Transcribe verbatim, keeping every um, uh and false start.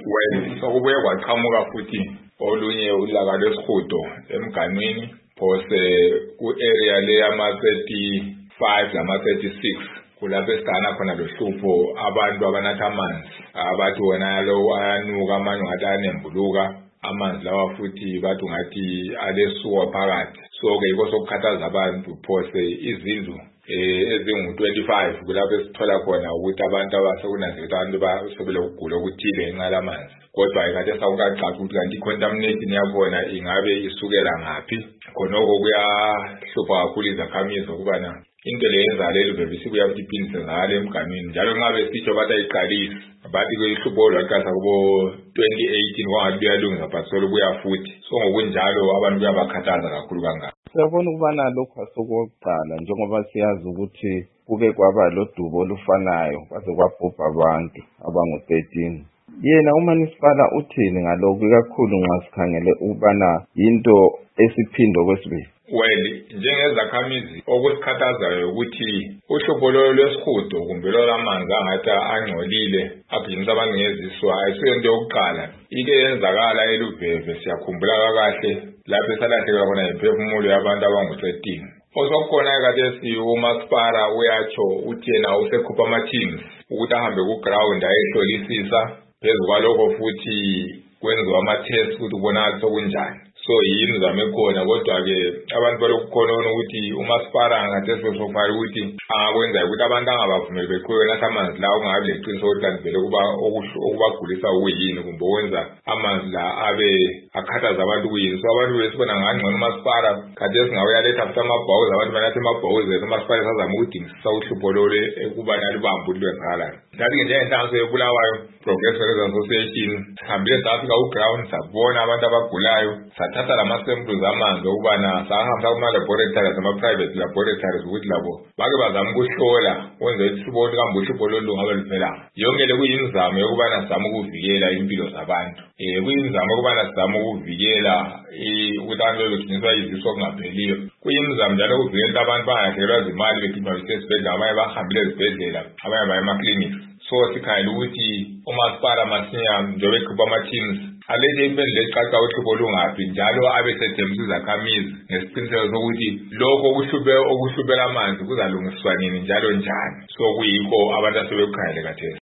Well, sokubuye kwaqhamuka futhi olunye ulaka lwesihudo emganwini phose ku-area le yama thirty-five lama thirty-six kulapho esigana khona lohlupho abantu abanatha amanzi abathi wona lo ayanuka amanye ngathi anembuluka amanzi lawa futhi bathi ngathi alesuwa phakathi so ke yiko sokukhathaza abantu phose izindlu eh ezingu twenty-five kulapho esithola khona ukuthi abantu abasekunanzela abantu basobele ukugula okuthile ngenxa amanzi kodwa ayikade sawukacaca ukuthi kanti contamination yakhona ingabe isukela ngaphi khonoko kuyahlupha kakhulu izakhamizi ukubana into leyenza lelo bebisi kuyaphindisa ngale emganwini njalo ngabe sitsho bathi ayiqalisi bathi kuyihlupho lwaqasa kubo twenty eighteen kwangathi kuyalungisa but solo kuya futhi so ngokunjalo abantu kuyabakhathaza kakhulu kangaka. Siyabona ukubana lokho asokuqala njengoba siyazi ukuthi kube kwaba lodubo olufanayo kwaze kwabhubha abantu abangu thirteen. Yena uManisipala uthini ngalokho kakhulu nxa sikhangele ukubana into esiphindo kwesibili? Well, njengezakhamizi okusikhathazayo ukuthi uhlupho lwesihudo kumbe lolamanzi angathi angcolile aphindisa abantu ngeziswa ayisento yokuqala ike yenzakala eluveve siyakhumbula kahle lapho esalahlekela khona imphefumulo yabantu abangu thirteen. Osokhona kade uMaspara uyatsho uthi yena usekhupha ama-teams ukuthi ahambe ku-ground ayehlolisisa phezu kwalokho futhi kwenziwa ama-test ukuthi ubonakala sokunjani. So yini zame khona kodwa ke abantu balokukhona ukuthi uMaspara angathi sesofana ukuthi angakwenza ukuthi abantu angabavumeli beqhubeke nathi amanzi lawo ungabe leqiniso ukuthi kanti vele kuba okubagulisa ukuyini kumbe wenza amanzi la abe akhathaza abantu kuyini. So abantu besibona ngangcono uMaspara kade singaweyaletha after amabhawuzi abantu banathe amabhawuzi uMaspara sazama ukudingisisa uhlupho lole ekuba nalibambu lwezakala. Ngathi njengenhlanganiso yeBulawayo Progressive Residents Association sihambile safika ku-ground sabona abantu abagulayo sathatha lama-samples amanzi ukubana sahamba kuma-laboratories nama-private laboratories ukuthi labo bake bazama ukuhlola wenze ukuthi sibone kambe uhlupho lolu lungabe luvelaphi. Yonke le kuyimizamo yokubana sizame ukuvikela impilo zabantu. Eh kuyimizamo yokubana sizame ukuvikela ukuthi abantu begciniswa izifo okungapheliyo. Kuyimizamo njalo ukuvikela abantu bangahlelwa zimali begcinwa esibhedlela abanye bahambile ezibhedlela abanye baye ema-clinics. So sikhangela ukuthi uMaspala masinya njengoba ekhupha ama-teams alethe impendulo ecaca uhlupho lungaphi njalo abe sethembisa izakhamizi ngesiqiniseko sokuthi lokho okuhluphe okuhlupela amanzi kuzalungiswa nini njalo njani. So kuyikho abantu asebekukhangele khathesi.